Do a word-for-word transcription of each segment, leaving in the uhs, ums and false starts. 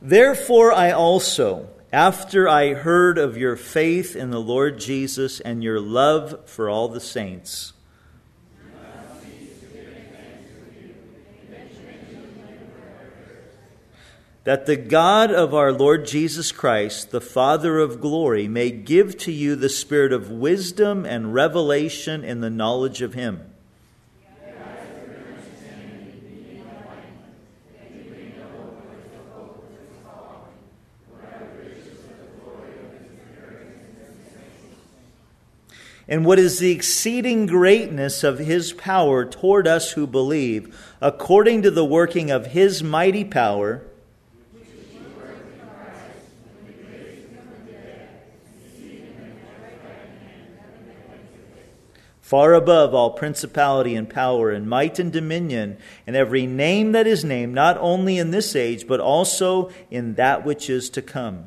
Therefore I also, after I heard of your faith in the Lord Jesus and your love for all the saints, that the God of our Lord Jesus Christ, the Father of glory, may give to you the spirit of wisdom and revelation in the knowledge of Him. And what is the exceeding greatness of His power toward us who believe, according to the working of His mighty power, far above all principality and power and might and dominion, and every name that is named, not only in this age, but also in that which is to come.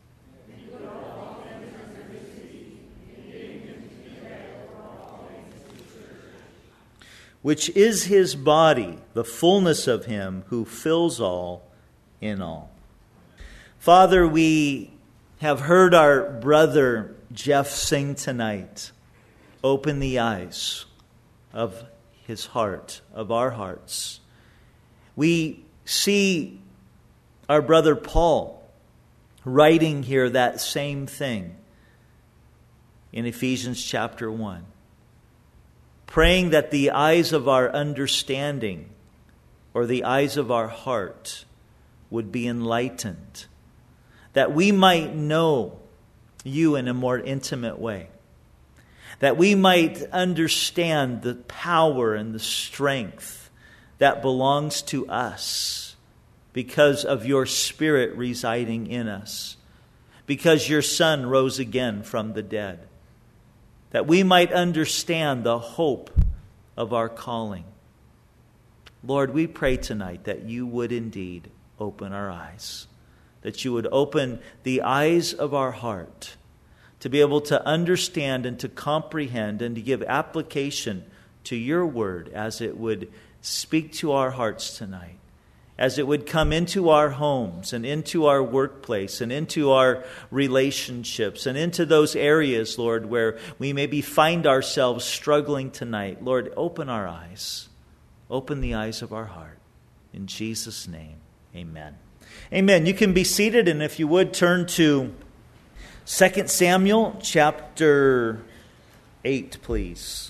Which is His body, the fullness of Him who fills all in all. Father, we have heard our brother Jeff sing tonight. Open the eyes of his heart, of our hearts. We see our brother Paul writing here that same thing in Ephesians chapter one. Praying that the eyes of our understanding or the eyes of our heart would be enlightened. That we might know you in a more intimate way. That we might understand the power and the strength that belongs to us because of your Spirit residing in us. Because your Son rose again from the dead. That we might understand the hope of our calling. Lord, we pray tonight that you would indeed open our eyes. That you would open the eyes of our heart to be able to understand and to comprehend and to give application to your word as it would speak to our hearts tonight. As it would come into our homes and into our workplace and into our relationships and into those areas, Lord, where we maybe find ourselves struggling tonight. Lord, open our eyes. Open the eyes of our heart. In Jesus' name, amen. Amen. You can be seated, and if you would, turn to Second Samuel chapter eight, please.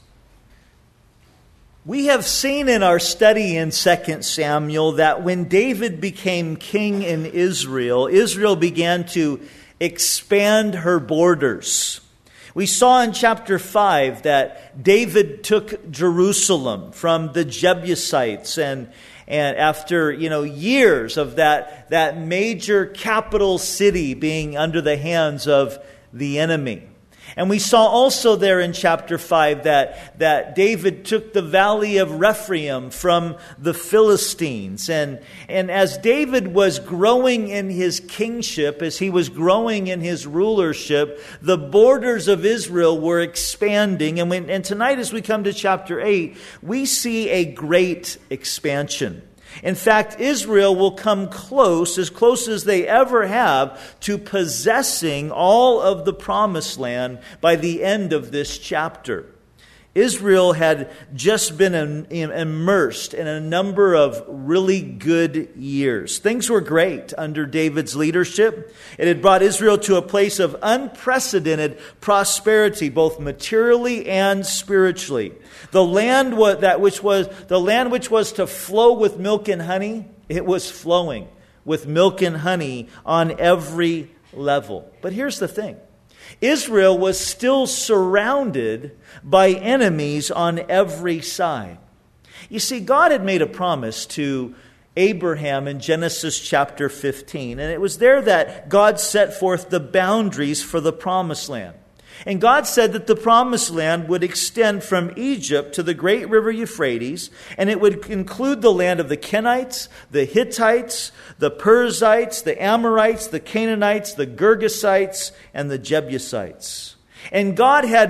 We have seen in our study in Second Samuel that when David became king in Israel, Israel began to expand her borders. We saw in chapter five that David took Jerusalem from the Jebusites, and and after, you know, years of that, that major capital city being under the hands of the enemy. And we saw also there in chapter five that, that David took the valley of Rephaim from the Philistines. And, and as David was growing in his kingship, as he was growing in his rulership, the borders of Israel were expanding. And, when, and tonight as we come to chapter eight, we see a great expansion. In fact, Israel will come close, as close as they ever have, to possessing all of the promised land by the end of this chapter. Israel had just been immersed in a number of really good years. Things were great under David's leadership. It had brought Israel to a place of unprecedented prosperity, both materially and spiritually. The land that which was the land which was to flow with milk and honey, it was flowing with milk and honey on every level. But here's the thing. Israel was still surrounded by enemies on every side. You see, God had made a promise to Abraham in Genesis chapter fifteen, and it was there that God set forth the boundaries for the promised land. And God said that the promised land would extend from Egypt to the great river Euphrates, and it would include the land of the Kenites, the Hittites, the Perizzites, the Amorites, the Canaanites, the Girgasites, and the Jebusites. And God had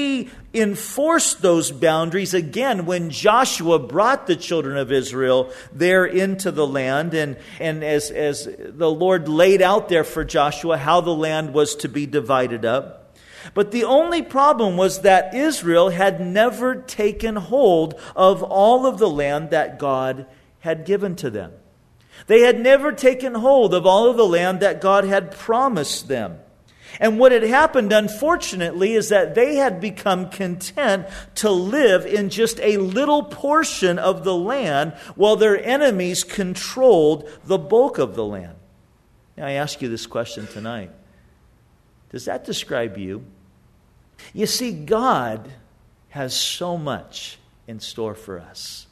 reinforced those boundaries again when Joshua brought the children of Israel there into the land. And, and as, as the Lord laid out there for Joshua how the land was to be divided up. But the only problem was that Israel had never taken hold of all of the land that God had given to them. They had never taken hold of all of the land that God had promised them. And what had happened, unfortunately, is that they had become content to live in just a little portion of the land while their enemies controlled the bulk of the land. Now, I ask you this question tonight. Does that describe you? You see, God has so much in store for us.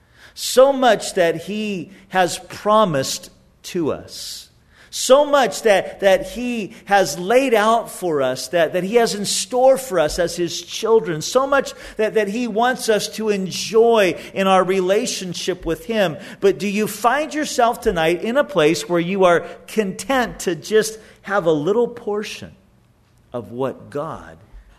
So much that He has promised to us. So much that, that He has laid out for us, that, that He has in store for us as His children. So much that, that He wants us to enjoy in our relationship with Him. But do you find yourself tonight in a place where you are content to just have a little portion of what God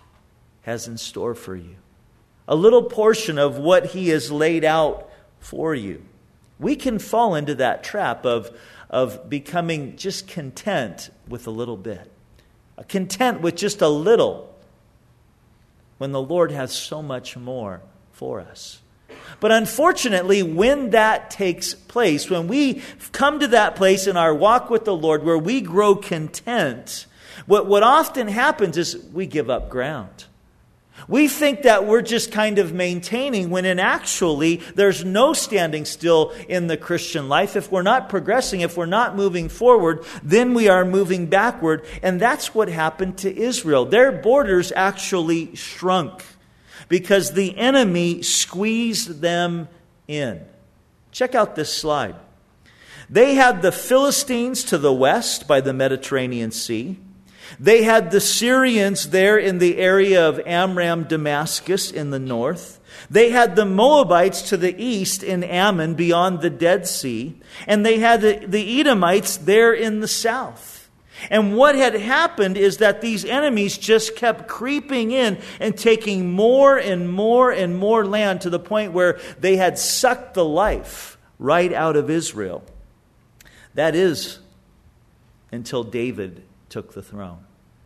has in store for you? A little portion of what He has laid out for you. We can fall into that trap of of becoming just content with a little bit. Content with just a little when the Lord has so much more for us. But unfortunately, when that takes place, when we come to that place in our walk with the Lord where we grow content, what, what often happens is we give up ground. We think that we're just kind of maintaining when in actually there's no standing still in the Christian life. If we're not progressing, if we're not moving forward, then we are moving backward. And that's what happened to Israel. Their borders actually shrunk because the enemy squeezed them in. Check out this slide. They had the Philistines to the west by the Mediterranean Sea. They had the Syrians there in the area of Amram, Damascus in the north. They had the Moabites to the east in Ammon beyond the Dead Sea. And they had the, the Edomites there in the south. And what had happened is that these enemies just kept creeping in and taking more and more and more land to the point where they had sucked the life right out of Israel. That is until David took the throne.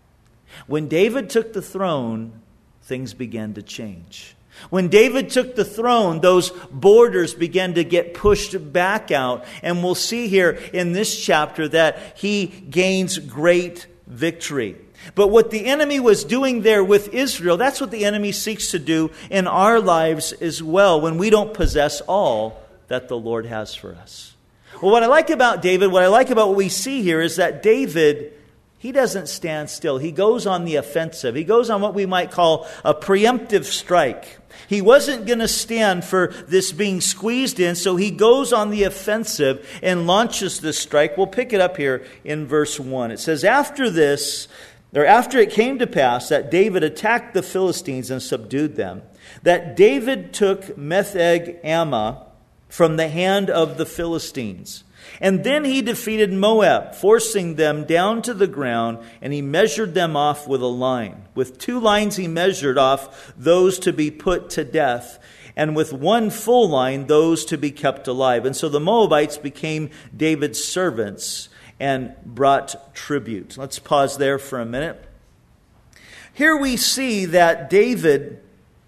When David took the throne, things began to change. When David took the throne, those borders began to get pushed back out. And we'll see here in this chapter that he gains great victory. But what the enemy was doing there with Israel, that's what the enemy seeks to do in our lives as well when we don't possess all that the Lord has for us. Well, what I like about David, what I like about what we see here is that David, he doesn't stand still. He goes on the offensive. He goes on what we might call a preemptive strike. He wasn't going to stand for this being squeezed in, so he goes on the offensive and launches this strike. We'll pick it up here in verse one. It says, after this, or after it came to pass that David attacked the Philistines and subdued them, that David took Metheg Ammah from the hand of the Philistines. And then he defeated Moab, forcing them down to the ground, and he measured them off with a line. With two lines he measured off those to be put to death, and with one full line those to be kept alive. And so the Moabites became David's servants and brought tribute. Let's pause there for a minute. Here we see that David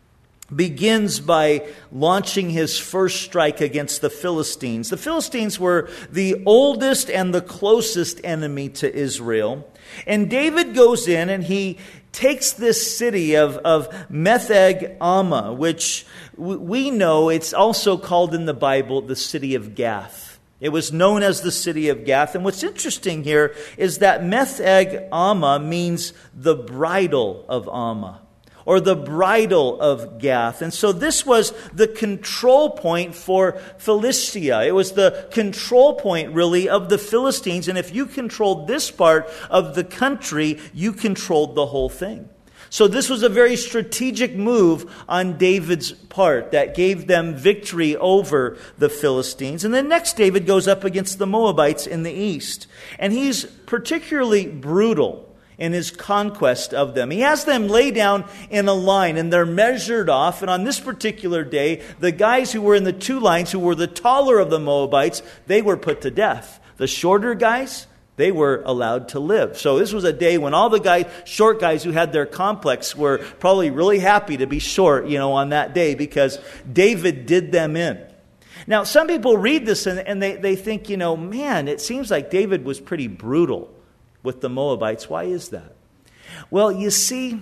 begins by launching his first strike against the Philistines. The Philistines were the oldest and the closest enemy to Israel. And David goes in and he takes this city of, of Metheg Ammah, which we know it's also called in the Bible the city of Gath. It was known as the city of Gath. And what's interesting here is that Metheg Ammah means the bridle of Ammah, or the bridle of Gath. And so this was the control point for Philistia. It was the control point, really, of the Philistines. And if you controlled this part of the country, you controlled the whole thing. So this was a very strategic move on David's part that gave them victory over the Philistines. And then next David goes up against the Moabites in the east. And he's particularly brutal in his conquest of them. He has them lay down in a line, and they're measured off. And on this particular day, the guys who were in the two lines, who were the taller of the Moabites, they were put to death. The shorter guys, they were allowed to live. So this was a day when all the guys, short guys who had their complex were probably really happy to be short, you know, on that day, because David did them in. Now, some people read this and, and they, they think, you know, man, it seems like David was pretty brutal with the Moabites. Why is that? Well, you see,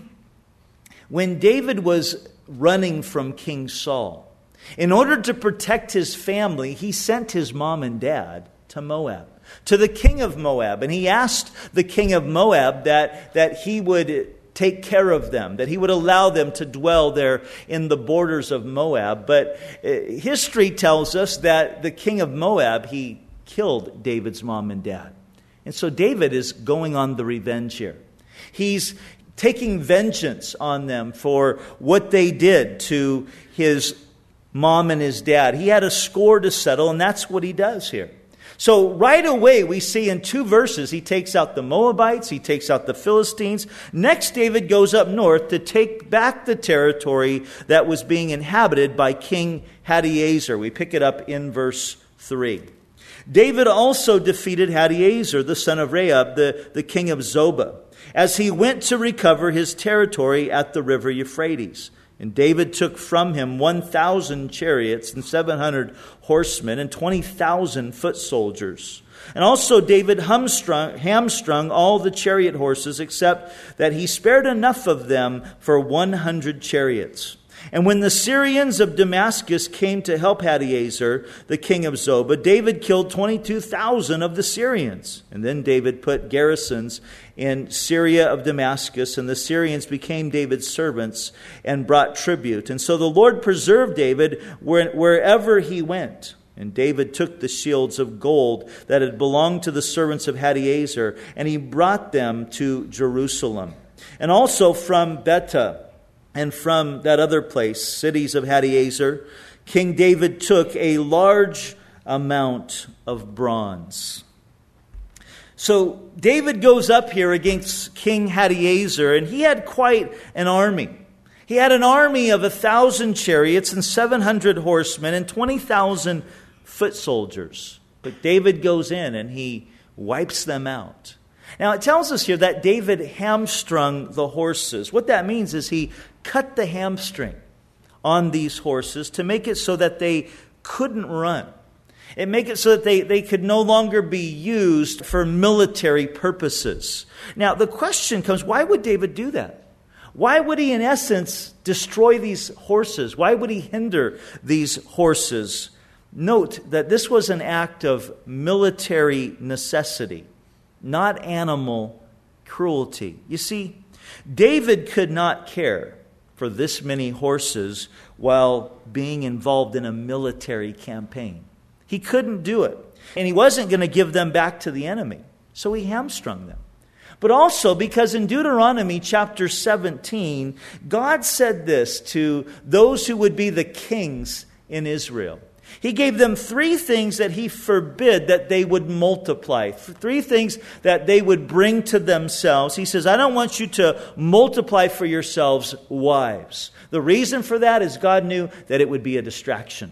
when David was running from King Saul, in order to protect his family, he sent his mom and dad to Moab, to the king of Moab. And he asked the king of Moab that, that he would take care of them, that he would allow them to dwell there in the borders of Moab. But uh, history tells us that the king of Moab, he killed David's mom and dad. And so David is going on the revenge here. He's taking vengeance on them for what they did to his mom and his dad. He had a score to settle, and that's what he does here. So right away, we see in two verses, he takes out the Moabites, he takes out the Philistines. Next, David goes up north to take back the territory that was being inhabited by King Hadaezer. We pick it up in verse three. David also defeated Hadaezer, the son of Rehob, the, the king of Zobah, as he went to recover his territory at the river Euphrates. And David took from him one thousand chariots and seven hundred horsemen and twenty thousand foot soldiers. And also David hamstrung, hamstrung all the chariot horses, except that he spared enough of them for one hundred chariots. And when the Syrians of Damascus came to help Hadaezer, the king of Zobah, David killed twenty-two thousand of the Syrians. And then David put garrisons in Syria of Damascus, and the Syrians became David's servants and brought tribute. And so the Lord preserved David wherever he went. And David took the shields of gold that had belonged to the servants of Hadaezer, and he brought them to Jerusalem. And also from Betah, and from that other place, cities of Hadaezer, King David took a large amount of bronze. So David goes up here against King Hadaezer, and he had quite an army. He had an army of a thousand chariots and seven hundred horsemen and twenty thousand foot soldiers. But David goes in and he wipes them out. Now it tells us here that David hamstrung the horses. What that means is he cut the hamstring on these horses to make it so that they couldn't run. It made it so that they, they could no longer be used for military purposes. Now the question comes, why would David do that? Why would he in essence destroy these horses? Why would he hinder these horses? Note that this was an act of military necessity, not animal cruelty. You see, David could not care for this many horses while being involved in a military campaign. He couldn't do it. And he wasn't going to give them back to the enemy. So he hamstrung them. But also because in Deuteronomy chapter seventeen, God said this to those who would be the kings in Israel. He gave them three things that he forbid that they would multiply. Three things that they would bring to themselves. He says, I don't want you to multiply for yourselves wives. The reason for that is God knew that it would be a distraction.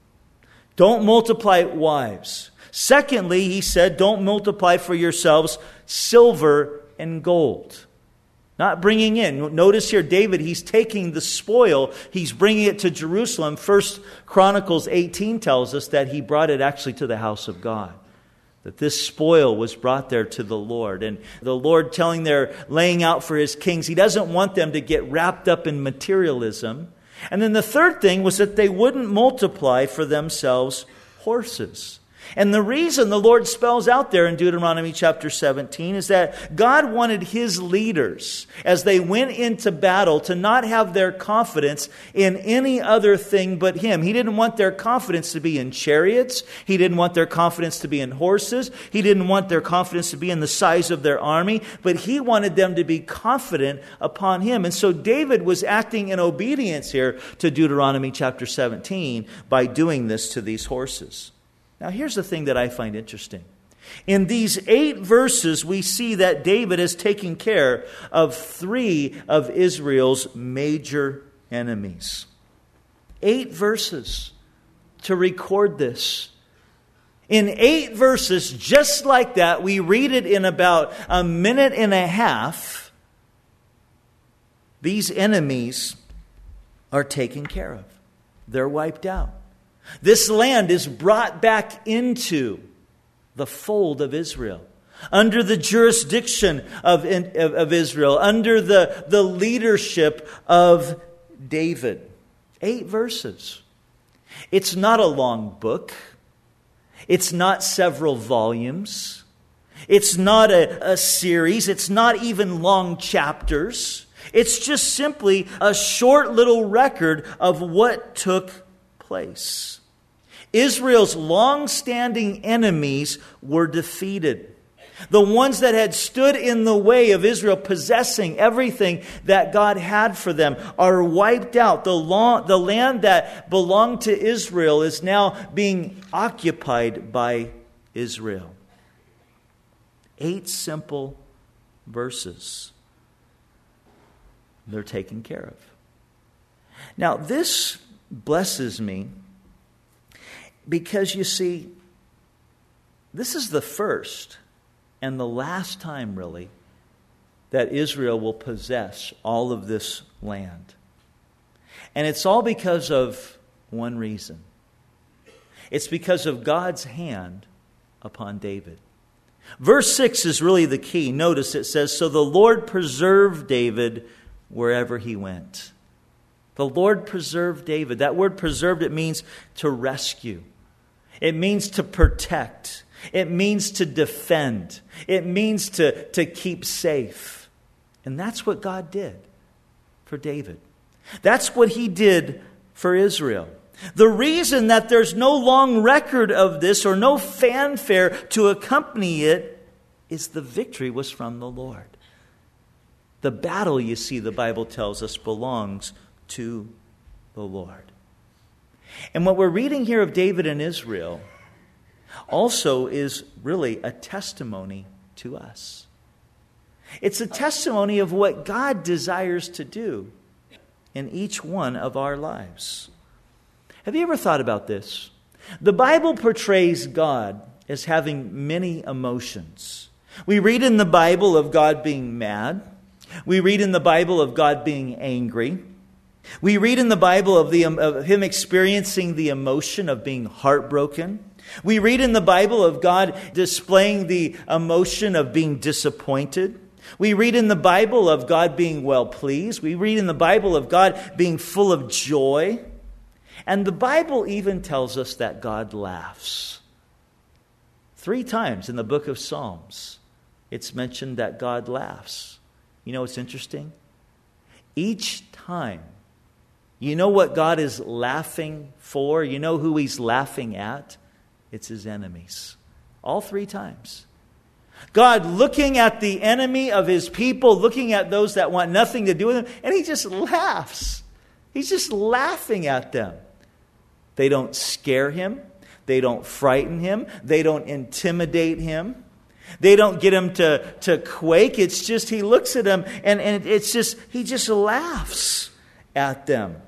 Don't multiply wives. Secondly, he said, don't multiply for yourselves silver and gold. Not bringing in. Notice here, David, he's taking the spoil. He's bringing it to Jerusalem. First Chronicles eighteen tells us that he brought it actually to the house of God. That this spoil was brought there to the Lord. And the Lord telling their laying out for his kings, he doesn't want them to get wrapped up in materialism. And then the third thing was that they wouldn't multiply for themselves horses. And the reason the Lord spells out there in Deuteronomy chapter seventeen is that God wanted his leaders, as they went into battle, to not have their confidence in any other thing but him. He didn't want their confidence to be in chariots. He didn't want their confidence to be in horses. He didn't want their confidence to be in the size of their army. But he wanted them to be confident upon him. And so David was acting in obedience here to Deuteronomy chapter seventeen by doing this to these horses. Now, here's the thing that I find interesting. In these eight verses, we see that David has taken care of three of Israel's major enemies. Eight verses to record this. In eight verses, just like that, we read it in about a minute and a half. These enemies are taken care of. They're wiped out. This land is brought back into the fold of Israel, under the jurisdiction of, of, of Israel, under the, the leadership of David. Eight verses. It's not a long book. It's not several volumes. It's not a, a series. It's not even long chapters. It's just simply a short little record of what took place. Israel's long-standing enemies were defeated. The ones that had stood in the way of Israel possessing everything that God had for them are wiped out. The, long, the land that belonged to Israel is now being occupied by Israel. Eight simple verses. They're taken care of. Now, this blesses me because, you see, this is the first and the last time, really, that Israel will possess all of this land. And it's all because of one reason. It's because of God's hand upon David. Verse six is really the key. Notice it says, "So the Lord preserved David wherever he went." The Lord preserved David. That word preserved, it means to rescue. It means to protect. It means to defend. It means to, to keep safe. And that's what God did for David. That's what he did for Israel. The reason that there's no long record of this or no fanfare to accompany it is the victory was from the Lord. The battle, you see, the Bible tells us, belongs to the Lord. And what we're reading here of David and Israel also is really a testimony to us. It's a testimony of what God desires to do in each one of our lives. Have you ever thought about this? The Bible portrays God as having many emotions. We read in the Bible of God being mad. We read in the Bible of God being angry. We read in the Bible of, the, of Him experiencing the emotion of being heartbroken. We read in the Bible of God displaying the emotion of being disappointed. We read in the Bible of God being well pleased. We read in the Bible of God being full of joy. And the Bible even tells us that God laughs. Three times in the book of Psalms, it's mentioned that God laughs. You know what's interesting? Each time, you know what God is laughing for? You know who He's laughing at? It's His enemies. All three times. God looking at the enemy of His people, looking at those that want nothing to do with Him, and He just laughs. He's just laughing at them. They don't scare Him. They don't frighten Him. They don't intimidate Him. They don't get Him to, to quake. It's just He looks at them and, and it's just, He just laughs at them.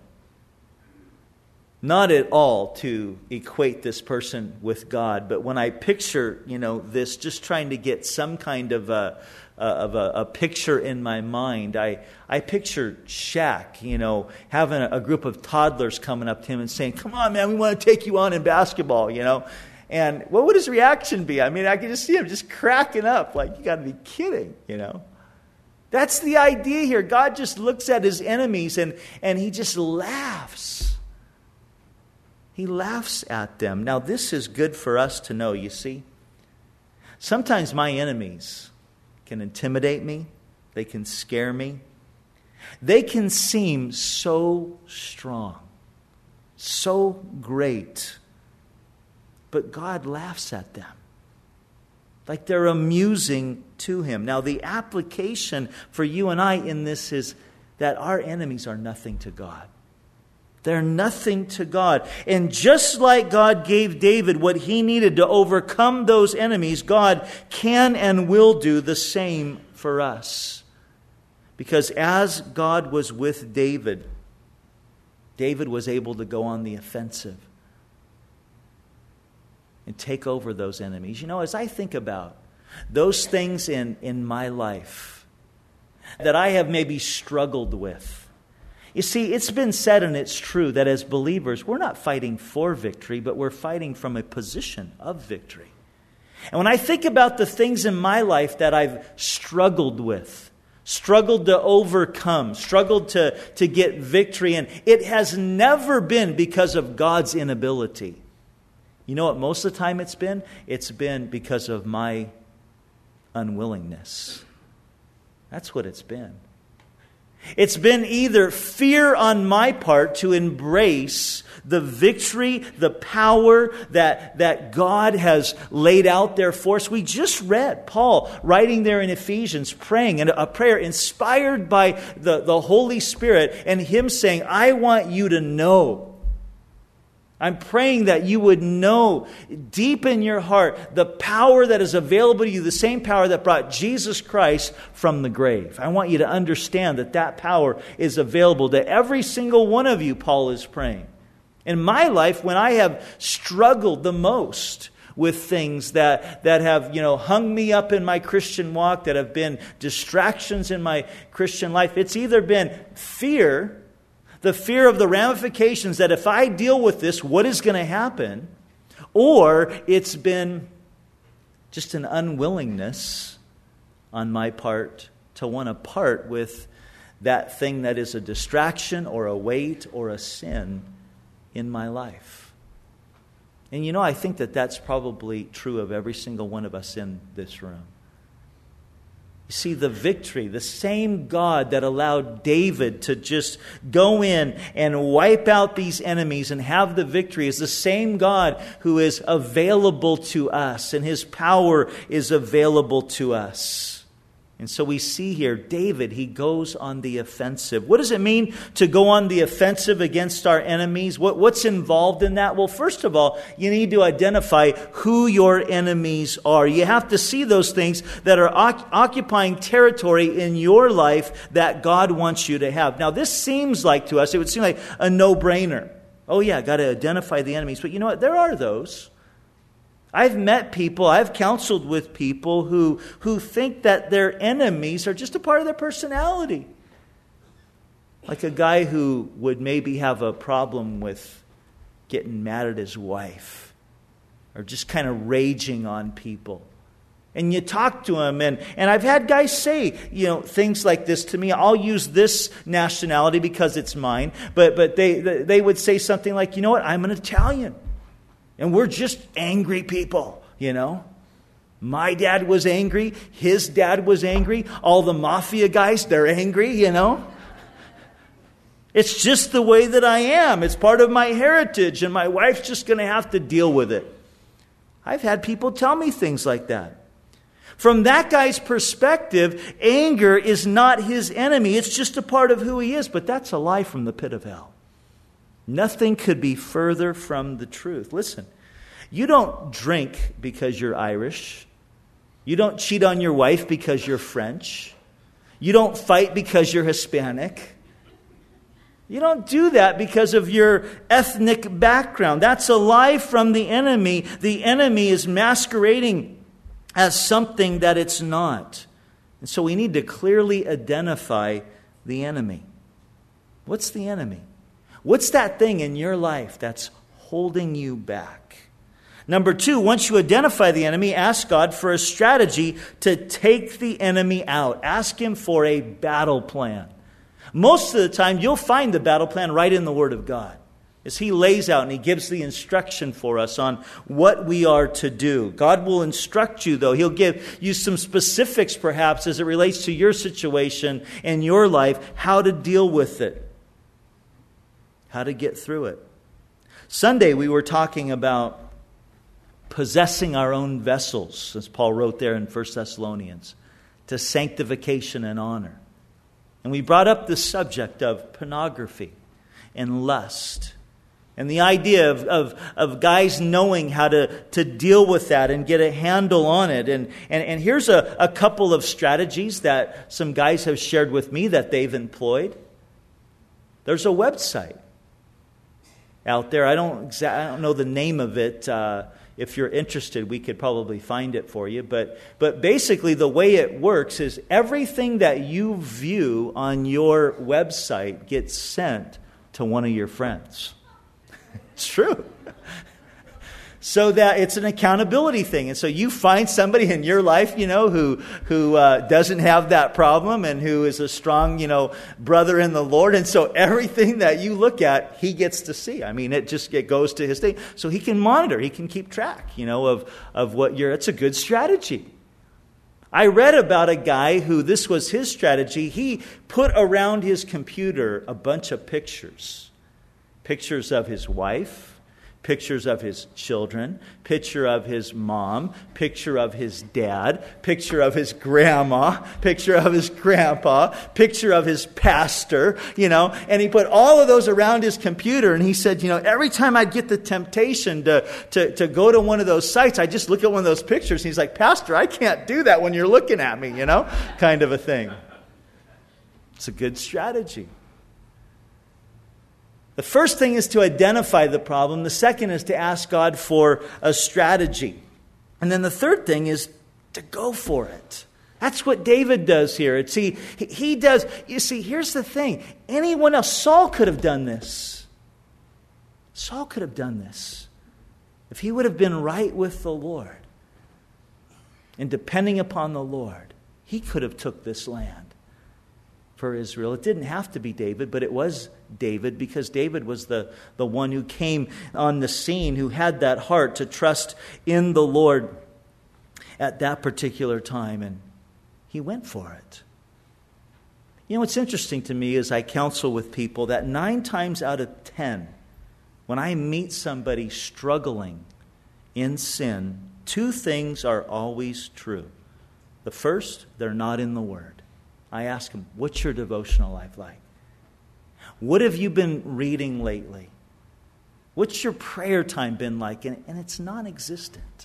Not at all to equate this person with God, but when I picture, you know, this, just trying to get some kind of a, of a, a picture in my mind, I, I picture Shaq, you know, having a, a group of toddlers coming up to him and saying, "Come on, man, we want to take you on in basketball," you know. And what would his reaction be? I mean, I can just see him just cracking up, like, you got to be kidding, you know. That's the idea here. God just looks at His enemies and, and He just laughs. He laughs at them. Now, this is good for us to know, you see. Sometimes my enemies can intimidate me. They can scare me. They can seem so strong, so great. But God laughs at them. Like they're amusing to Him. Now, the application for you and I in this is that our enemies are nothing to God. They're nothing to God. And just like God gave David what he needed to overcome those enemies, God can and will do the same for us. Because as God was with David, David was able to go on the offensive and take over those enemies. You know, as I think about those things in, in my life that I have maybe struggled with, you see, it's been said, and it's true, that as believers, we're not fighting for victory, but we're fighting from a position of victory. And when I think about the things in my life that I've struggled with, struggled to overcome, struggled to, to get victory in, it has never been because of God's inability. You know what most of the time it's been? It's been because of my unwillingness. That's what it's been. It's been either fear on my part to embrace the victory, the power that, that God has laid out there for us. We just read Paul writing there in Ephesians, praying, and a prayer inspired by the, the Holy Spirit, and him saying, I want you to know. I'm praying that you would know deep in your heart the power that is available to you, the same power that brought Jesus Christ from the grave. I want you to understand that that power is available to every single one of you, Paul is praying. In my life, when I have struggled the most with things that, that have, you know, hung me up in my Christian walk, that have been distractions in my Christian life, it's either been fear, the fear of the ramifications that if I deal with this, what is going to happen? Or it's been just an unwillingness on my part to want to part with that thing that is a distraction or a weight or a sin in my life. And you know, I think that that's probably true of every single one of us in this room. You see, the victory, the same God that allowed David to just go in and wipe out these enemies and have the victory is the same God who is available to us, and his power is available to us. And so we see here, David, he goes on the offensive. What does it mean to go on the offensive against our enemies? What, what's involved in that? Well, first of all, you need to identify who your enemies are. You have to see those things that are oc- occupying territory in your life that God wants you to have. Now, this seems like to us, it would seem like a no-brainer. Oh yeah, got to identify the enemies. But you know what? There are those. I've met people, I've counseled with people who, who think that their enemies are just a part of their personality. Like a guy who would maybe have a problem with getting mad at his wife, or just kind of raging on people. And you talk to him, and, and I've had guys say, you know, things like this to me. I'll use this nationality because it's mine, but, but they, they would say something like, you know what, I'm an Italian. And we're just angry people, you know. My dad was angry. His dad was angry. All the mafia guys, they're angry, you know. It's just the way that I am. It's part of my heritage, and my wife's just going to have to deal with it. I've had people tell me things like that. From that guy's perspective, anger is not his enemy. It's just a part of who he is. But that's a lie from the pit of hell. Nothing could be further from the truth. Listen, you don't drink because you're Irish. You don't cheat on your wife because you're French. You don't fight because you're Hispanic. You don't do that because of your ethnic background. That's a lie from the enemy. The enemy is masquerading as something that it's not. And so we need to clearly identify the enemy. What's the enemy? What's that thing in your life that's holding you back? Number two, once you identify the enemy, ask God for a strategy to take the enemy out. Ask Him for a battle plan. Most of the time, you'll find the battle plan right in the Word of God, as He lays out and He gives the instruction for us on what we are to do. God will instruct you, though. He'll give you some specifics, perhaps, as it relates to your situation and your life, how to deal with it. How to get through it. Sunday we were talking about possessing our own vessels, as Paul wrote there in First Thessalonians, to sanctification and honor. And we brought up the subject of pornography and lust. And the idea of, of, of guys knowing how to, to deal with that and get a handle on it. And, and, and here's a, a couple of strategies that some guys have shared with me that they've employed. There's a website out there. I don't, exa- I don't know the name of it. Uh, if you're interested, we could probably find it for you. But, but basically the way it works is everything that you view on your website gets sent to one of your friends. It's true. So that it's an accountability thing. And so you find somebody in your life, you know, who who uh, doesn't have that problem and who is a strong, you know, brother in the Lord. And so everything that you look at, he gets to see. I mean, it just it goes to his thing. So he can monitor, he can keep track, you know, of, of what you're, it's a good strategy. I read about a guy who this was his strategy. He put around his computer a bunch of pictures. Pictures of his wife, pictures of his children, picture of his mom, picture of his dad, picture of his grandma, picture of his grandpa, picture of his pastor, you know, and he put all of those around his computer. And he said, you know, every time I'd get the temptation to, to, to go to one of those sites, I just look at one of those pictures. And he's like, Pastor, I can't do that when you're looking at me, you know, kind of a thing. It's a good strategy. The first thing is to identify the problem. The second is to ask God for a strategy. And then the third thing is to go for it. That's what David does here. It's he, he does. You see, here's the thing. Anyone else, Saul could have done this. Saul could have done this. If he would have been right with the Lord and depending upon the Lord, he could have took this land for Israel. It didn't have to be David, but it was David because David was the, the one who came on the scene, who had that heart to trust in the Lord at that particular time, and he went for it. You know, what's interesting to me is I counsel with people that nine times out of ten, when I meet somebody struggling in sin, two things are always true. The first, they're not in the Word. I ask them, what's your devotional life like? What have you been reading lately? What's your prayer time been like? And, and it's non-existent.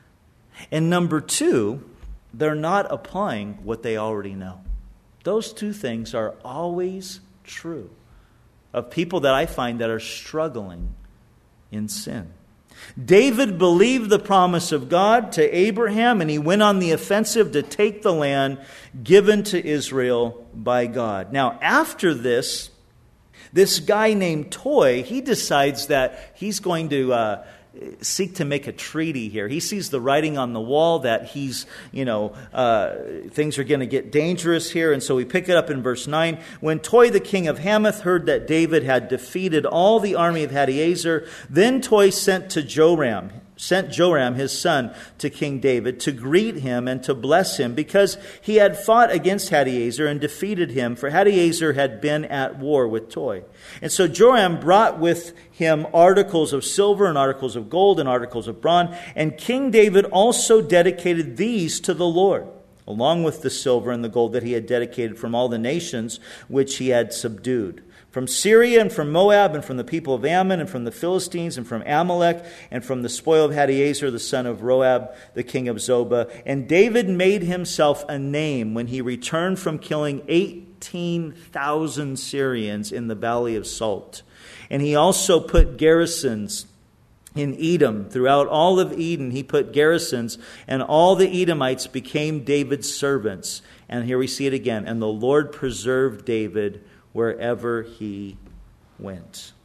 And number two, they're not applying what they already know. Those two things are always true of people that I find that are struggling in sin. David believed the promise of God to Abraham, and he went on the offensive to take the land given to Israel by God. Now, after this, this guy named Toy, he decides that he's going to uh, seek to make a treaty here. He sees the writing on the wall that he's, you know, uh, things are going to get dangerous here. And so we pick it up in verse nine. When Toy, the king of Hamath, heard that David had defeated all the army of Hadiezer, then Toy sent to Joram, sent Joram, his son, to King David to greet him and to bless him because he had fought against Hadiezer and defeated him, for Hadiezer had been at war with Toy. And so Joram brought with him articles of silver and articles of gold and articles of bronze, and King David also dedicated these to the Lord, along with the silver and the gold that he had dedicated from all the nations which he had subdued, from Syria and from Moab and from the people of Ammon and from the Philistines and from Amalek and from the spoil of Hadiezer, the son of Roab, the king of Zobah. And David made himself a name when he returned from killing eighteen thousand Syrians in the valley of Salt. And he also put garrisons in Edom. Throughout all of Edom he put garrisons, and all the Edomites became David's servants. And here we see it again. And the Lord preserved David wherever he went.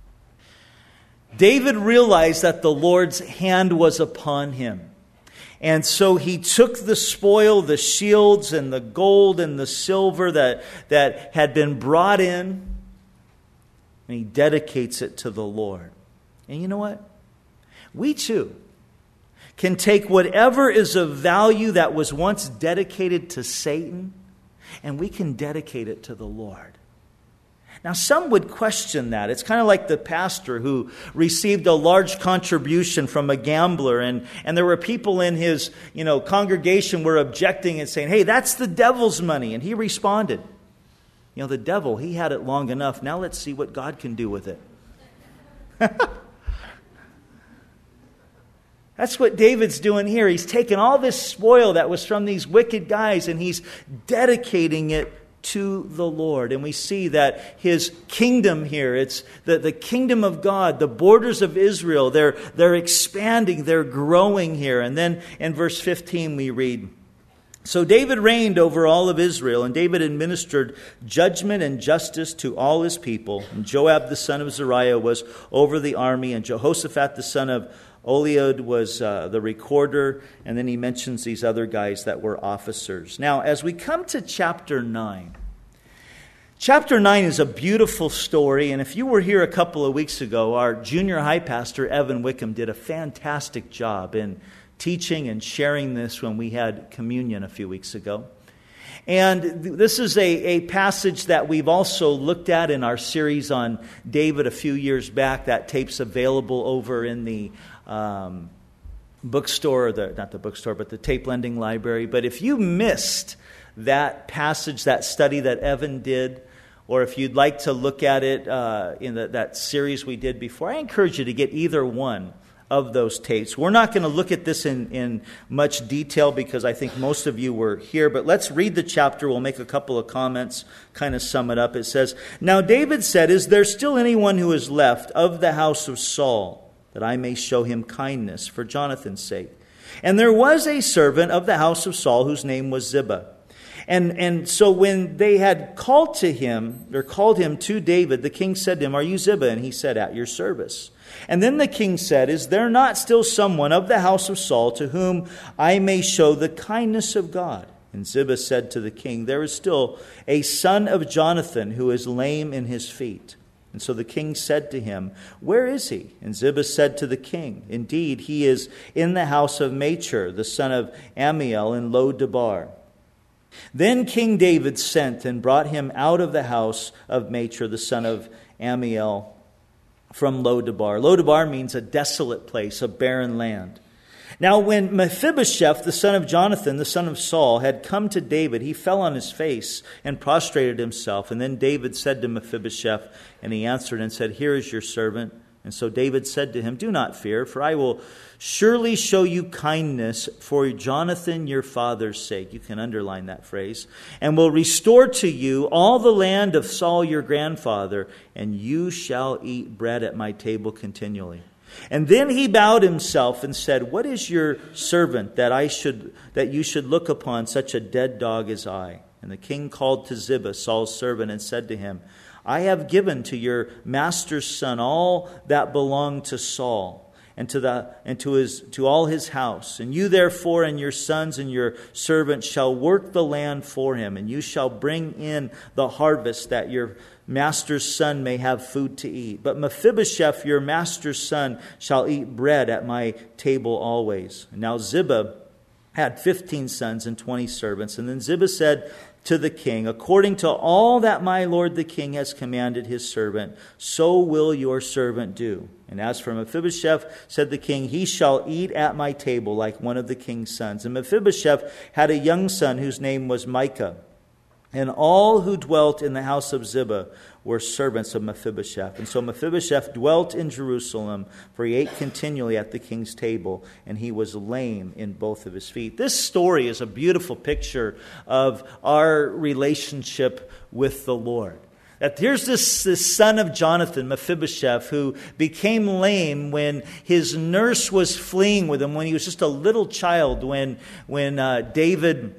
David realized that the Lord's hand was upon him. And so he took the spoil, the shields and the gold and the silver that, that had been brought in, and he dedicates it to the Lord. And you know what? We too can take whatever is of value that was once dedicated to Satan, and we can dedicate it to the Lord. Now, some would question that. It's kind of like the pastor who received a large contribution from a gambler, and, and there were people in his, you know, congregation were objecting and saying, hey, that's the devil's money. And he responded, You know, the devil, he had it long enough. Now let's see what God can do with it. That's what David's doing here. He's taking all this spoil that was from these wicked guys and he's dedicating it to the Lord. And we see that his kingdom here, it's the, the kingdom of God, the borders of Israel, they're, they're expanding, they're growing here. And then in verse fifteen we read, "So David reigned over all of Israel, and David administered judgment and justice to all his people. And Joab the son of Zeruiah was over the army, and Jehoshaphat the son of Oliad was uh, the recorder." And then he mentions these other guys that were officers. Now, as we come to chapter nine, chapter nine is a beautiful story. And if you were here a couple of weeks ago, our junior high pastor, Evan Wickham, did a fantastic job in teaching and sharing this when we had communion a few weeks ago. And this is a, a passage that we've also looked at in our series on David a few years back. That tape's available over in the um, bookstore, the, not the bookstore, but the tape lending library. But if you missed that passage, that study that Evan did, or if you'd like to look at it uh, in the, that series we did before, I encourage you to get either one of those tapes. We're not going to look at this in, in much detail because I think most of you were here, but let's read the chapter. We'll make a couple of comments, kind of sum it up. It says, "Now David said, 'Is there still anyone who is left of the house of Saul, that I may show him kindness for Jonathan's sake? And there was a servant of the house of Saul whose name was Ziba. And, and so when they had called to him, or called him to David, the king said to him, 'Are you Ziba?' And he said, 'At your service.' And then the king said, 'Is there not still someone of the house of Saul to whom I may show the kindness of God?' And Ziba said to the king, 'There is still a son of Jonathan who is lame in his feet.' And so the king said to him, 'Where is he?' And Ziba said to the king, 'Indeed, he is in the house of Machir, the son of Ammiel, in Lo-debar.' Then King David sent and brought him out of the house of Machir, the son of Ammiel, from Lo-debar. Lo-debar means a desolate place, a barren land. Now when Mephibosheth, the son of Jonathan, the son of Saul, had come to David, he fell on his face and prostrated himself. And then David said to Mephibosheth, and he answered and said, 'Here is your servant.' And so David said to him, 'Do not fear, for I will surely show you kindness for Jonathan your father's sake.'" You can underline that phrase. "And will restore to you all the land of Saul your grandfather, and you shall eat bread at my table continually." And then he bowed himself and said, "What is your servant that I should that you should look upon such a dead dog as I?" And the king called to Ziba, Saul's servant, and said to him, "I have given to your master's son all that belonged to Saul, and to the and to his to all his house. And you therefore and your sons and your servants shall work the land for him, and you shall bring in the harvest, that your master's son may have food to eat. But Mephibosheth, your master's son, shall eat bread at my table always." And now Ziba had fifteen sons and twenty servants. And then Ziba said to the king, "According to all that my lord the king has commanded his servant, so will your servant do. And as for Mephibosheth, said the king, he shall eat at my table like one of the king's sons." And Mephibosheth had a young son whose name was Micah. And all who dwelt in the house of Ziba were servants of Mephibosheth. And so Mephibosheth dwelt in Jerusalem, for he ate continually at the king's table, and he was lame in both of his feet. This story is a beautiful picture of our relationship with the Lord. That here's this, this son of Jonathan, Mephibosheth, who became lame when his nurse was fleeing with him, when he was just a little child, when, when uh, David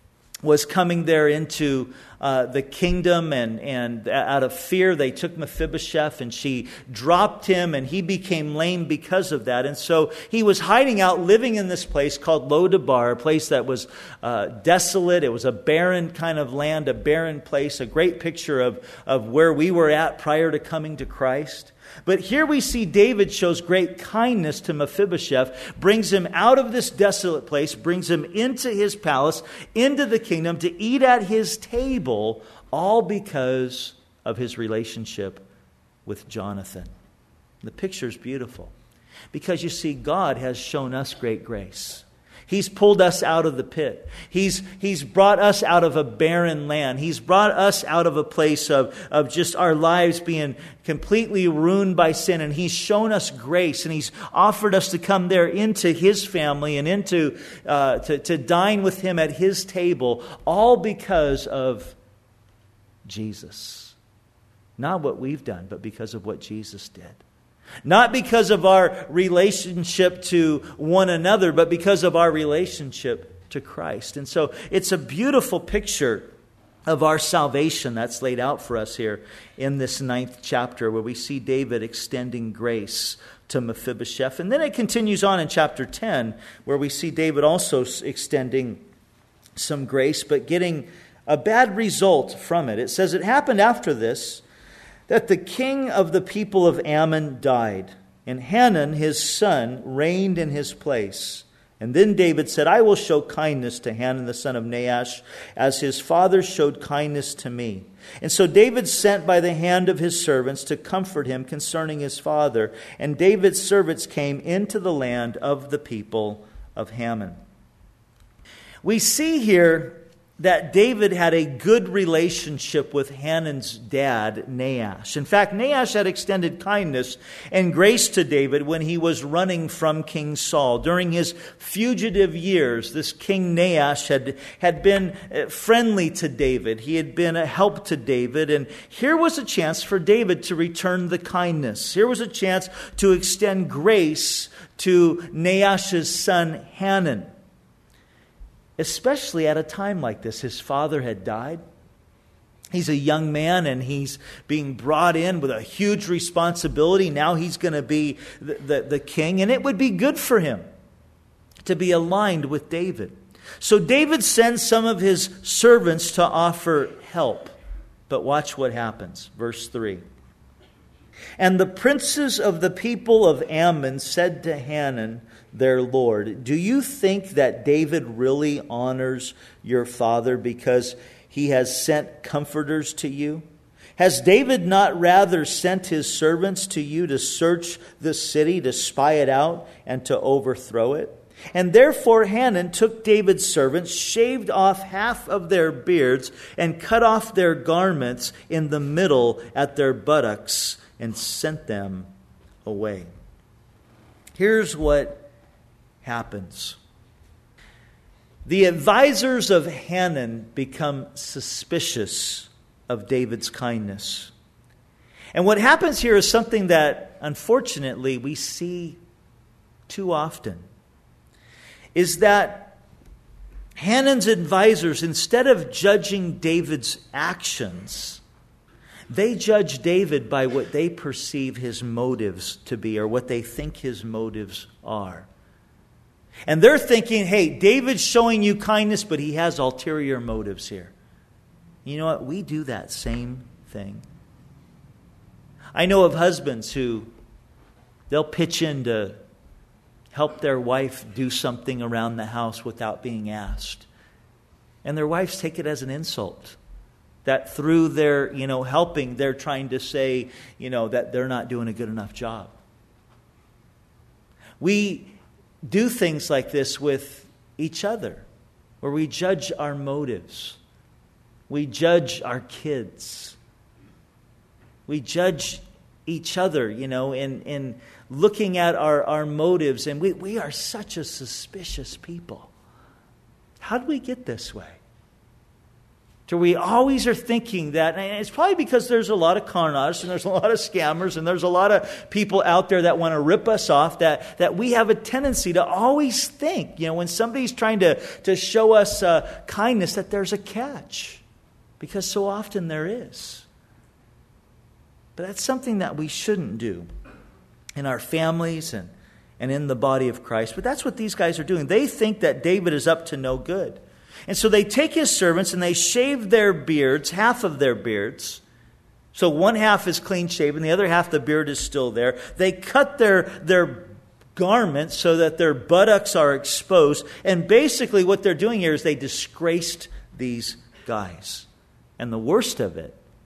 was coming there into uh, the kingdom, and, and out of fear they took Mephibosheth, and she dropped him, and he became lame because of that. And so he was hiding out, living in this place called Lo-debar, a place that was uh, desolate. It was a barren kind of land, a barren place, a great picture of, of where we were at prior to coming to Christ. But here we see David shows great kindness to Mephibosheth, brings him out of this desolate place, brings him into his palace, into the kingdom, to eat at his table, all because of his relationship with Jonathan. The picture is beautiful, because you see, God has shown us great grace. He's pulled us out of the pit. He's, he's brought us out of a barren land. He's brought us out of a place of, of just our lives being completely ruined by sin. And He's shown us grace. And He's offered us to come there into His family and into uh, to, to dine with Him at His table, all because of Jesus. Not what we've done, but because of what Jesus did. Not because of our relationship to one another, but because of our relationship to Christ. And so it's a beautiful picture of our salvation that's laid out for us here in this ninth chapter, where we see David extending grace to Mephibosheth. And then it continues on in chapter ten, where we see David also extending some grace, but getting a bad result from it. It says, it happened after this that the king of the people of Ammon died, and Hanun his son reigned in his place. And then David said, I will show kindness to Hanun the son of Nahash, as his father showed kindness to me. And so David sent by the hand of his servants to comfort him concerning his father. And David's servants came into the land of the people of Hammon. We see here that David had a good relationship with Hanun's dad, Nahash. In fact, Nahash had extended kindness and grace to David when he was running from King Saul. During his fugitive years, this King Nahash had, had been friendly to David. He had been a help to David. And here was a chance for David to return the kindness. Here was a chance to extend grace to Nahash's son, Hanun. Especially at a time like this. His father had died. He's a young man and he's being brought in with a huge responsibility. Now he's going to be the, the, the king, and it would be good for him to be aligned with David. So David sends some of his servants to offer help. But watch what happens. Verse three. And the princes of the people of Ammon said to Hanun, their lord, do you think that David really honors your father because he has sent comforters to you? Has David not rather sent his servants to you to search the city, to spy it out, and to overthrow it? And therefore Hanun took David's servants, shaved off half of their beards, and cut off their garments in the middle at their buttocks, and sent them away. Here's what happens. The advisors of Hanun become suspicious of David's kindness. And what happens here is something that, unfortunately, we see too often. Is that Hanun's advisors, instead of judging David's actions, they judge David by what they perceive his motives to be, or what they think his motives are. And they're thinking, hey, David's showing you kindness, but he has ulterior motives here. You know what? We do that same thing. I know of husbands who, they'll pitch in to help their wife do something around the house without being asked. And their wives take it as an insult. That through their, you know, helping, they're trying to say, you know, that they're not doing a good enough job. We do things like this with each other, where we judge our motives. We judge our kids. We judge each other, you know, in, in looking at our, our motives. And we, we are such a suspicious people. How did we get this way? So we always are thinking that, and it's probably because there's a lot of con artists and there's a lot of scammers and there's a lot of people out there that want to rip us off, that, that we have a tendency to always think, you know, when somebody's trying to, to show us uh, kindness, that there's a catch. Because so often there is. But that's something that we shouldn't do in our families and, and in the body of Christ. But that's what these guys are doing. They think that David is up to no good. And so they take his servants and they shave their beards, half of their beards. So one half is clean shaven, the other half the beard is still there. They cut their, their garments so that their buttocks are exposed. And basically what they're doing here is they disgraced these guys. And the worst of it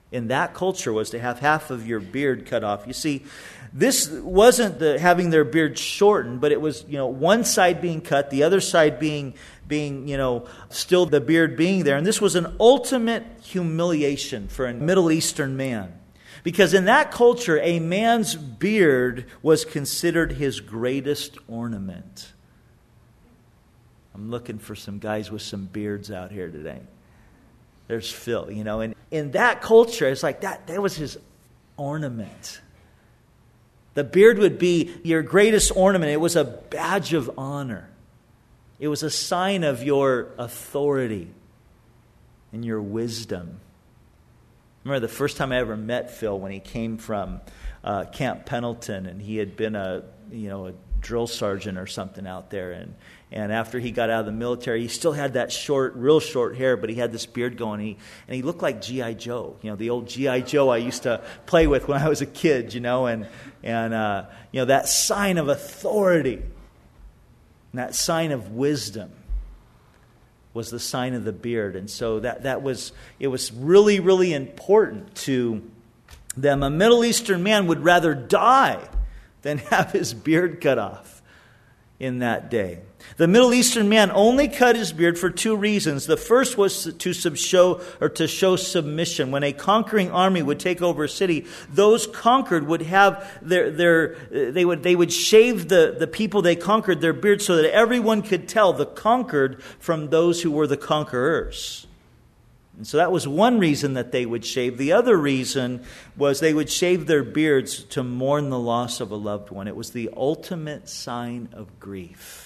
in that culture was to have half of your beard cut off. You see, this wasn't the having their beard shortened, but it was, you know, one side being cut, the other side being, being, you know, still the beard being there. And this was an ultimate humiliation for a Middle Eastern man. Because in that culture, a man's beard was considered his greatest ornament. I'm looking for some guys with some beards out here today. There's Phil, you know. And in that culture, it's like that, that was his ornament. The beard would be your greatest ornament. It was a badge of honor. It was a sign of your authority and your wisdom. I remember the first time I ever met Phil when he came from uh, Camp Pendleton, and he had been a you know a drill sergeant or something out there, and and after he got out of the military, he still had that short, real short hair, but he had this beard going, and he, and he looked like G I Joe, you know, the old G I Joe I used to play with when I was a kid, you know, and and uh, you know that sign of authority, and that sign of wisdom was the sign of the beard. And so that, that was, it was really, really important to them. A Middle Eastern man would rather die than have his beard cut off in that day. The Middle Eastern man only cut his beard for two reasons. The first was to sub- show or to show submission. When a conquering army would take over a city, those conquered would have their their they would they would shave the, the people they conquered their beards so that everyone could tell the conquered from those who were the conquerors. And so that was one reason that they would shave. The other reason was they would shave their beards to mourn the loss of a loved one. It was the ultimate sign of grief.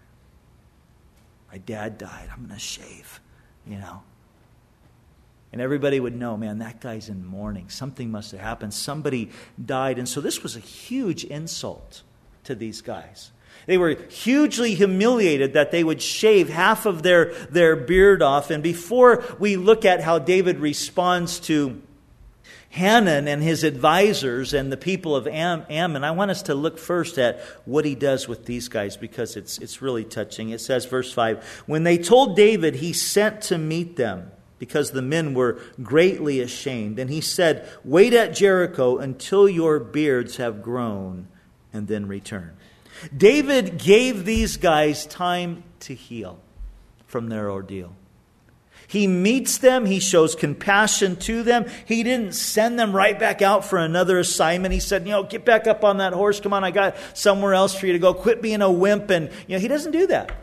My dad died. I'm going to shave, you know. And everybody would know, man, that guy's in mourning. Something must have happened. Somebody died. And so this was a huge insult to these guys. They were hugely humiliated that they would shave half of their, their beard off. And before we look at how David responds to Hanun and his advisors and the people of Am- Ammon, I want us to look first at what he does with these guys, because it's it's really touching. It says, verse five, when they told David, he sent to meet them, because the men were greatly ashamed. And he said, wait at Jericho until your beards have grown, and then return. David gave these guys time to heal from their ordeal. He meets them. He shows compassion to them. He didn't send them right back out for another assignment. He said, you know, get back up on that horse. Come on, I got somewhere else for you to go. Quit being a wimp. And, you know, he doesn't do that.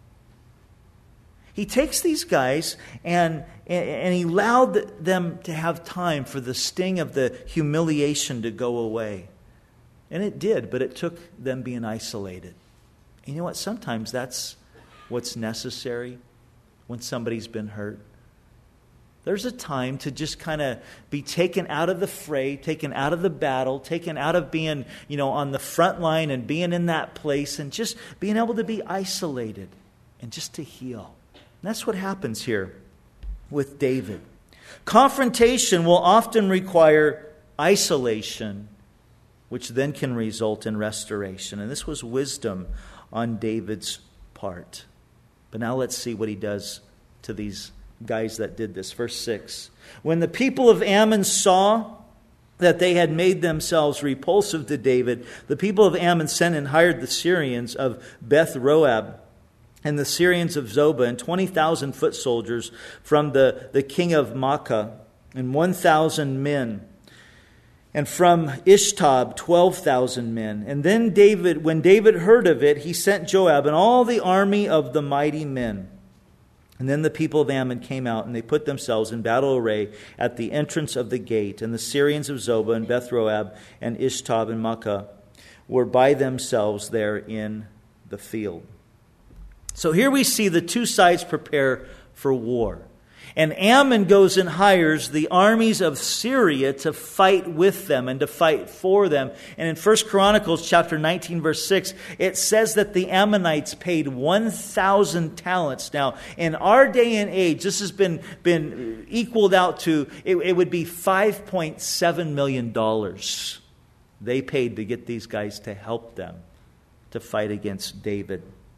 He takes these guys and, and he allowed them to have time for the sting of the humiliation to go away. And it did, but it took them being isolated. And you know what? Sometimes that's what's necessary. When somebody's been hurt, there's a time to just kind of be taken out of the fray, taken out of the battle, taken out of being, you know, on the front line and being in that place and just being able to be isolated and just to heal. And that's what happens here with David. Confrontation will often require isolation, which then can result in restoration. And this was wisdom on David's part. But now let's see what he does to these guys that did this. Verse six. When the people of Ammon saw that they had made themselves repulsive to David, the people of Ammon sent and hired the Syrians of Beth Roab and the Syrians of Zobah and twenty thousand foot soldiers from the, the king of Maacah and one thousand men. And from Ishtab, twelve thousand men. And then David, when David heard of it, he sent Joab and all the army of the mighty men. And then the people of Ammon came out, and they put themselves in battle array at the entrance of the gate. And the Syrians of Zobah and Beth Roab and Ishtab and Maacah were by themselves there in the field. So here we see the two sides prepare for war. And Ammon goes and hires the armies of Syria to fight with them and to fight for them. And in First Chronicles chapter nineteen, verse six, it says that the Ammonites paid one thousand talents. Now, in our day and age, this has been, been equaled out to, it, it would be five point seven million dollars they paid to get these guys to help them to fight against David.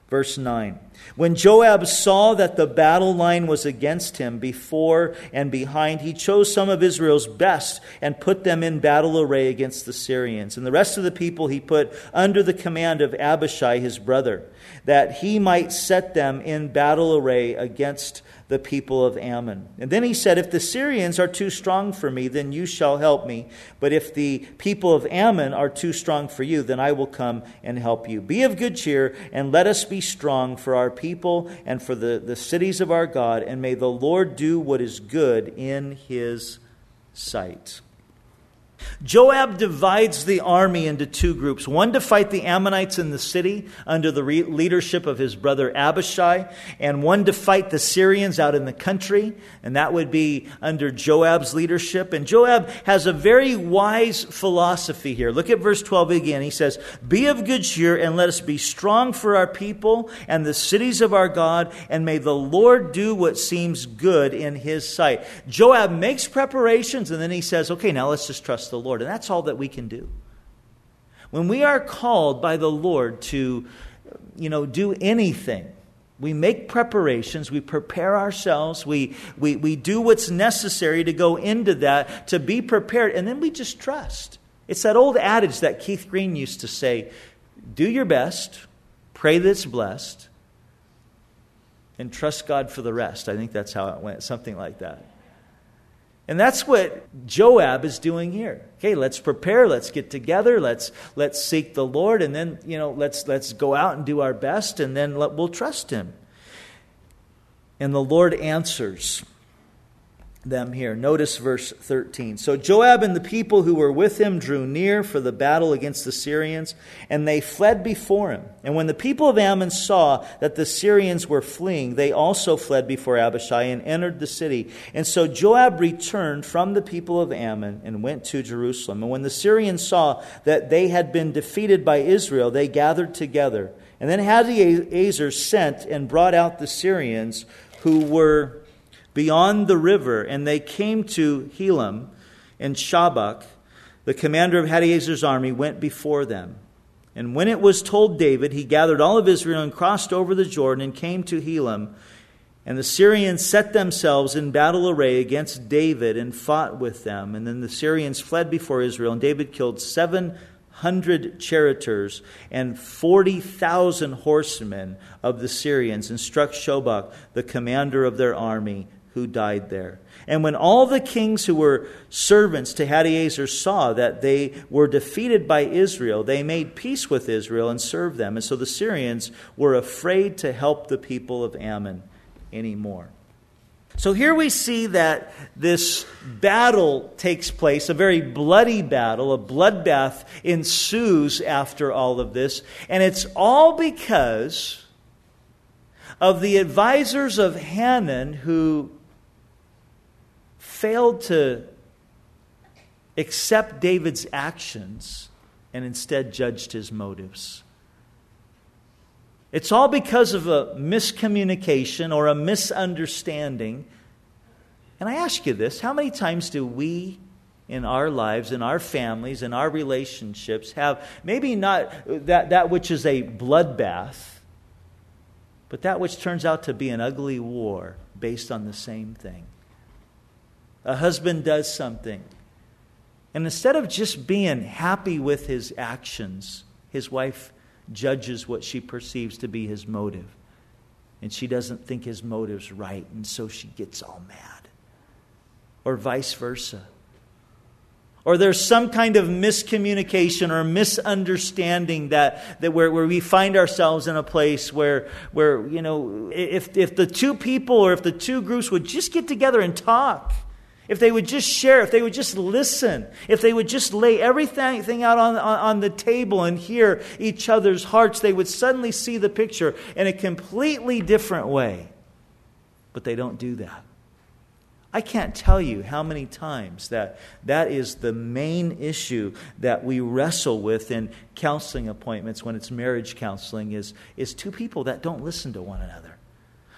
Verse nine. When Joab saw that the battle line was against him before and behind, he chose some of Israel's best and put them in battle array against the Syrians. And the rest of the people he put under the command of Abishai, his brother, that he might set them in battle array against the people of Ammon. And then he said, if the Syrians are too strong for me, then you shall help me. But if the people of Ammon are too strong for you, then I will come and help you. Be of good cheer, and let us be strong for our people and for the, the cities of our God, and may the Lord do what is good in his sight. Joab divides the army into two groups. One to fight the Ammonites in the city under the re- leadership of his brother Abishai, and one to fight the Syrians out in the country, and that would be under Joab's leadership. And Joab has a very wise philosophy here. Look at verse twelve again. He says, be of good cheer, and let us be strong for our people and the cities of our God, and may the Lord do what seems good in his sight. Joab makes preparations, and then he says, okay, now let's just trust the Lord. And that's all that we can do. When we are called by the Lord to, you know, do anything, we make preparations, we prepare ourselves, we, we, we do what's necessary to go into that, to be prepared, and then we just trust. It's that old adage that Keith Green used to say, do your best, pray that it's blessed, and trust God for the rest. I think that's how it went, something like that. And that's what Joab is doing here. Okay, let's prepare, let's get together, let's let's seek the Lord, and then, you know, let's let's go out and do our best, and then let, we'll trust him. And the Lord answers them here. Notice verse thirteen. So Joab and the people who were with him drew near for the battle against the Syrians, and they fled before him. And when the people of Ammon saw that the Syrians were fleeing, they also fled before Abishai and entered the city. And so Joab returned from the people of Ammon and went to Jerusalem. And when the Syrians saw that they had been defeated by Israel, they gathered together. And then Hadaezer sent and brought out the Syrians who were beyond the river, and they came to Helam, and Shabak, the commander of Hadaezer's army, went before them. And when it was told David, he gathered all of Israel and crossed over the Jordan and came to Helam. And the Syrians set themselves in battle array against David and fought with them. And then the Syrians fled before Israel, and David killed seven hundred charioteers and forty thousand horsemen of the Syrians, and struck Shobach, the commander of their army, who died there. And when all the kings who were servants to Hadaezer saw that they were defeated by Israel, they made peace with Israel and served them. And so the Syrians were afraid to help the people of Ammon anymore. So here we see that this battle takes place, a very bloody battle, a bloodbath ensues after all of this. And it's all because of the advisors of Hanun who failed to accept David's actions and instead judged his motives. It's all because of a miscommunication or a misunderstanding. And I ask you this, how many times do we in our lives, in our families, in our relationships have maybe not that, that which is a bloodbath, but that which turns out to be an ugly war based on the same thing? A husband does something, and instead of just being happy with his actions, his wife judges what she perceives to be his motive. And she doesn't think his motive's right, and so she gets all mad. Or vice versa. Or there's some kind of miscommunication or misunderstanding that, that where, where we find ourselves in a place where, where you know, if, if the two people or if the two groups would just get together and talk, if they would just share, if they would just listen, if they would just lay everything out on, on, on the table and hear each other's hearts, they would suddenly see the picture in a completely different way. But they don't do that. I can't tell you how many times that that is the main issue that we wrestle with in counseling appointments when it's marriage counseling is, is two people that don't listen to one another.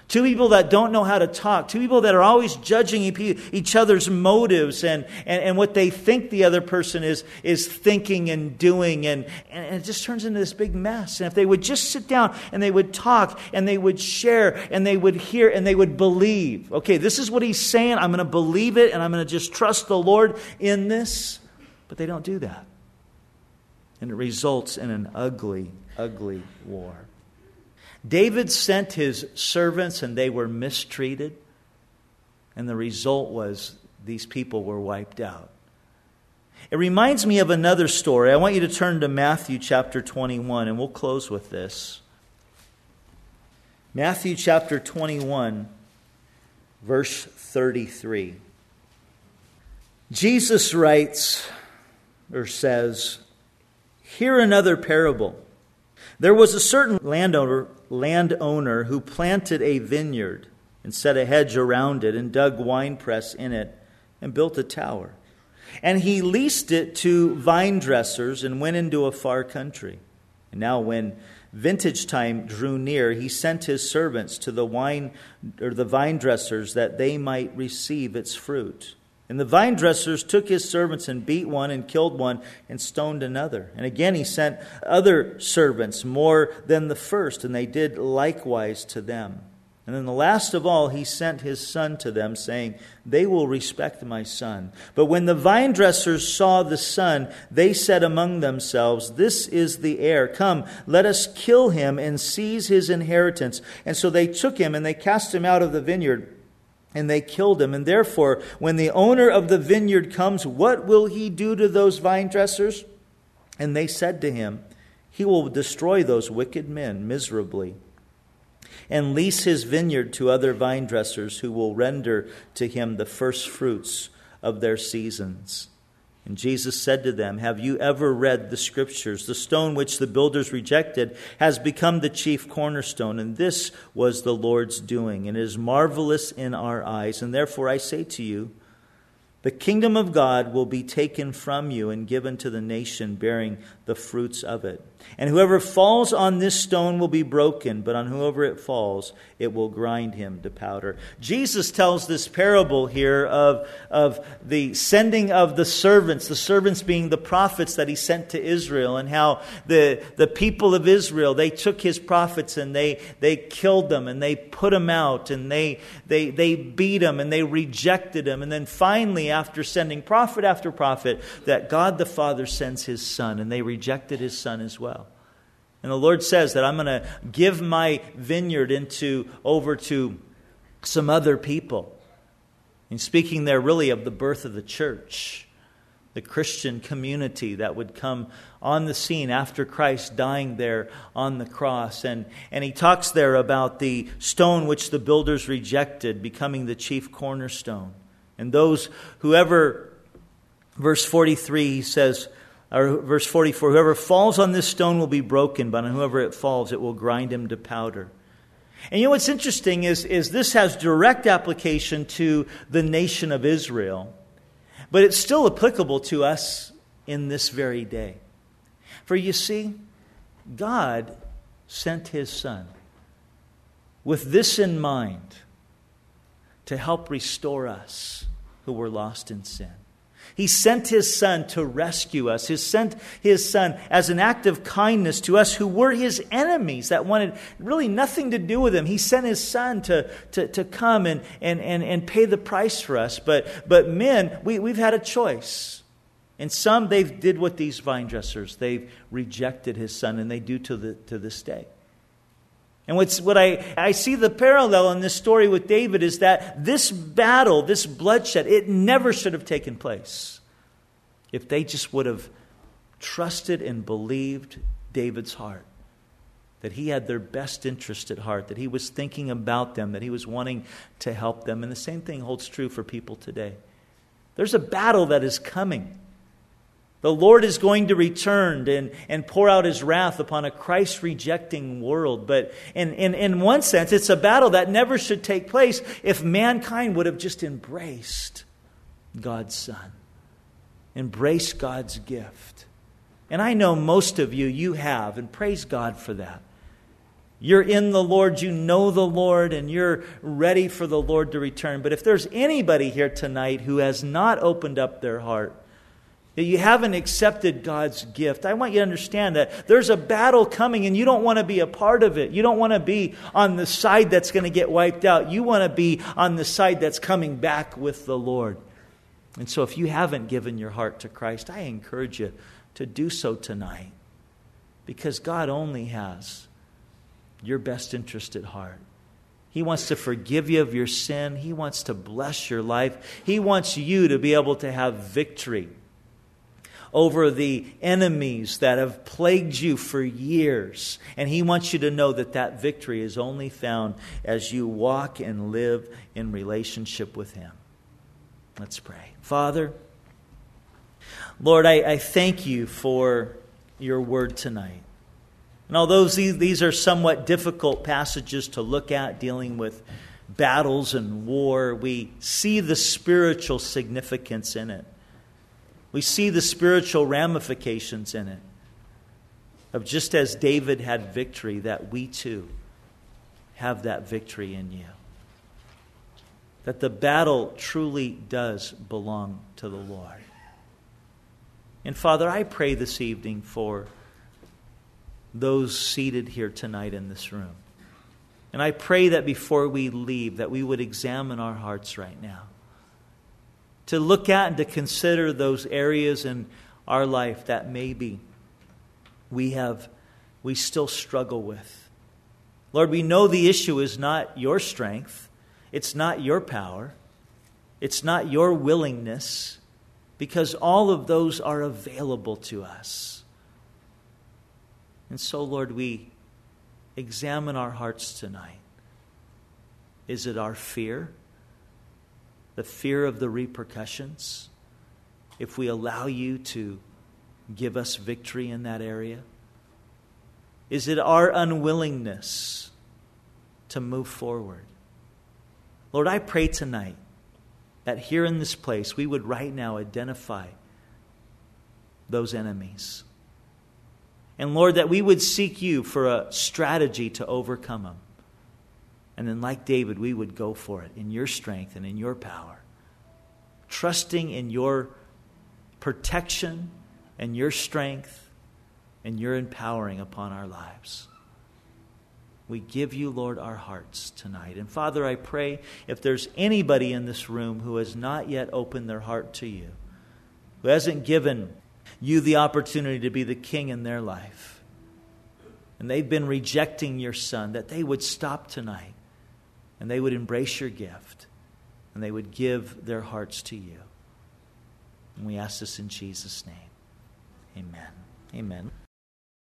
Two people that don't know how to talk. Two people that are always judging each other's motives and, and, and what they think the other person is, is thinking and doing. And, and it just turns into this big mess. And if they would just sit down and they would talk and they would share and they would hear and they would believe. Okay, this is what he's saying. I'm going to believe it and I'm going to just trust the Lord in this. But they don't do that. And it results in an ugly, ugly war. David sent his servants and they were mistreated. And the result was these people were wiped out. It reminds me of another story. I want you to turn to Matthew chapter twenty-one and we'll close with this. Matthew chapter twenty-one, verse thirty-three. Jesus writes or says, "Hear another parable. There was a certain landowner, landowner who planted a vineyard and set a hedge around it and dug winepress in it and built a tower. And he leased it to vine dressers and went into a far country. And now when vintage time drew near, he sent his servants to the wine or the vine dressers that they might receive its fruit. And the vine dressers took his servants and beat one and killed one and stoned another. And again he sent other servants more than the first, and they did likewise to them. And then the last of all he sent his son to them, saying, They will respect my son. But when the vine dressers saw the son, they said among themselves, This is the heir. Come, let us kill him and seize his inheritance. And so they took him and they cast him out of the vineyard. And they killed him. And therefore, when the owner of the vineyard comes, what will he do to those vine dressers? And they said to him, He will destroy those wicked men miserably, and lease his vineyard to other vine dressers who will render to him the first fruits of their seasons. And Jesus said to them, Have you ever read the Scriptures? The stone which the builders rejected has become the chief cornerstone, and this was the Lord's doing, and it is marvelous in our eyes. And therefore I say to you, the kingdom of God will be taken from you and given to the nation bearing the fruits of it. And whoever falls on this stone will be broken, but on whoever it falls, it will grind him to powder. Jesus tells this parable here of, of the sending of the servants, the servants being the prophets that he sent to Israel, and how the, the people of Israel, they took his prophets and they, they killed them and they put them out and they, they, they beat them and they rejected them. And then finally, after sending prophet after prophet, that God the Father sends his Son, and they rejected his Son as well. And the Lord says that I'm going to give my vineyard into over to some other people. And speaking there really of the birth of the church, the Christian community that would come on the scene after Christ dying there on the cross. And, and he talks there about the stone which the builders rejected becoming the chief cornerstone. And those, whoever, verse forty-three, he says, or verse forty-four, whoever falls on this stone will be broken, but on whoever it falls, it will grind him to powder. And you know what's interesting is, is this has direct application to the nation of Israel, but it's still applicable to us in this very day. For you see, God sent his Son with this in mind, to help restore us who were lost in sin. He sent his Son to rescue us. He sent his Son as an act of kindness to us who were his enemies that wanted really nothing to do with him. He sent his Son to, to, to come and, and, and, and pay the price for us. But, but men, we, we've had a choice. And some, they did what these vine dressers, they've rejected his Son, and they do to, the, to this day. And what's, what I, I see the parallel in this story with David is that this battle, this bloodshed, it never should have taken place if they just would have trusted and believed David's heart. That he had their best interest at heart, that he was thinking about them, that he was wanting to help them. And the same thing holds true for people today. There's a battle that is coming. The Lord is going to return and, and pour out his wrath upon a Christ-rejecting world. But in, in, in one sense, it's a battle that never should take place if mankind would have just embraced God's Son. Embraced God's gift. And I know most of you, you have, and praise God for that. You're in the Lord, you know the Lord, and you're ready for the Lord to return. But if there's anybody here tonight who has not opened up their heart, that you haven't accepted God's gift, I want you to understand that there's a battle coming and you don't want to be a part of it. You don't want to be on the side that's going to get wiped out. You want to be on the side that's coming back with the Lord. And so if you haven't given your heart to Christ, I encourage you to do so tonight, because God only has your best interest at heart. He wants to forgive you of your sin. He wants to bless your life. He wants you to be able to have victory over the enemies that have plagued you for years. And He wants you to know that that victory is only found as you walk and live in relationship with Him. Let's pray. Father, Lord, I, I thank You for Your word tonight. And although these, these are somewhat difficult passages to look at, dealing with battles and war, we see the spiritual significance in it. We see the spiritual ramifications in it. Of just as David had victory, that we too have that victory in You. That the battle truly does belong to the Lord. And Father, I pray this evening for those seated here tonight in this room. And I pray that before we leave, that we would examine our hearts right now. To look at and to consider those areas in our life that maybe we have, we still struggle with. Lord, we know the issue is not Your strength. It's not Your power. It's not Your willingness. Because all of those are available to us. And so, Lord, we examine our hearts tonight. Is it our fear? The fear of the repercussions? If we allow You to give us victory in that area? Is it our unwillingness to move forward? Lord, I pray tonight that here in this place we would right now identify those enemies. And Lord, that we would seek You for a strategy to overcome them. And then like David, we would go for it in Your strength and in Your power. Trusting in Your protection and Your strength and Your empowering upon our lives. We give You, Lord, our hearts tonight. And Father, I pray if there's anybody in this room who has not yet opened their heart to You, who hasn't given You the opportunity to be the king in their life, and they've been rejecting Your Son, that they would stop tonight and they would embrace Your gift and they would give their hearts to You. And we ask this in Jesus' name. Amen. Amen.